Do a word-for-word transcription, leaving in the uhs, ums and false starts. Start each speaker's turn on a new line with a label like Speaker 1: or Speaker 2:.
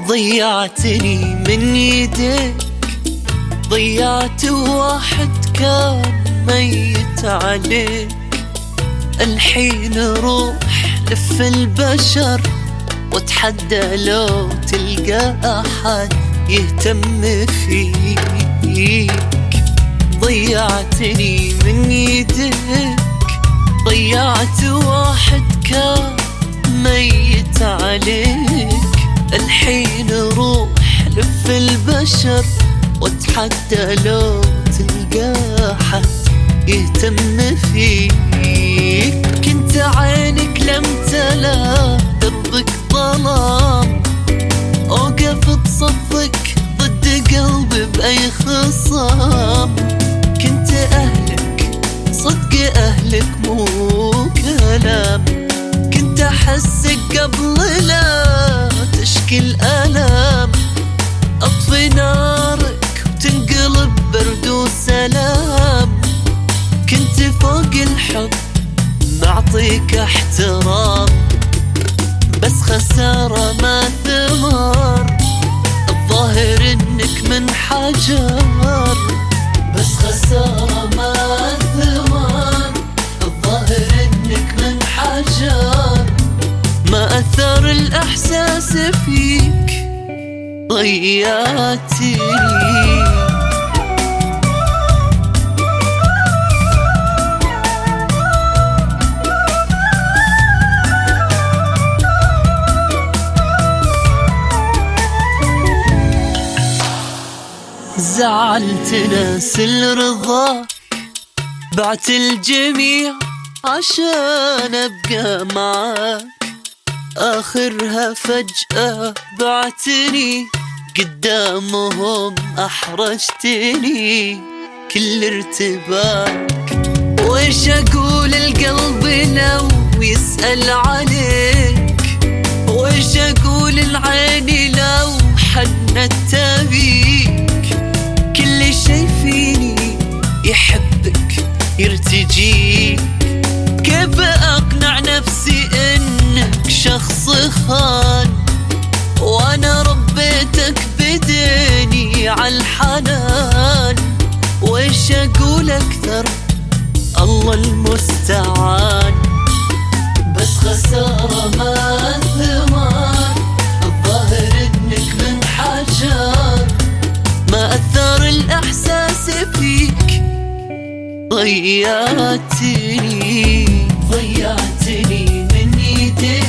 Speaker 1: ضيعتني من يديك، ضيعت واحد كان ميت عليك. الحين روح لف البشر واتحدى لو تلقى أحد يهتم فيك. ضيعتني من يديك، ضيعت واحد كان ميت عليك. الحين روح لف البشر واتحدى لو تلقى أحد يهتم فيك. كنت عينك لم تلا دربك ظلام، أوقف بصفك ضد قلبي بأي خصام. كنت أهلك صدق أهلك مو كلام، كنت أحسك قبل لا تشكي الألام. أطفي نارك وتنقلب برد وسلام، كنت فوق الحب معطيك احترام. بس خسارة ما ثمر، الظاهر انك من حجر. بس خسارة ما ثمر، الظاهر انك من حجر. ما أثر الإحساس فيك، ضيعتني. زعلت ناس الرضا، بعت الجميع عشان أبقى معاك. آخرها فجأة بعتني قدامهم أحرجتني. كل ارتباك ويش أقول القلب لو يسأل عليك، ويش أقول العين لو حنت بيك. كل شي فيني يحبك يرتجيك، كيف أقنع نفسي إنك شخص خان، وأنا ربيتك بديني عالحنان. ويش أقول أكثر الله المستعان. بس خسارة ما ثمر، الظاهر إنك من حجر. ما أثر الإحساس فيك، ضيعتني. ضيعتني من يديك،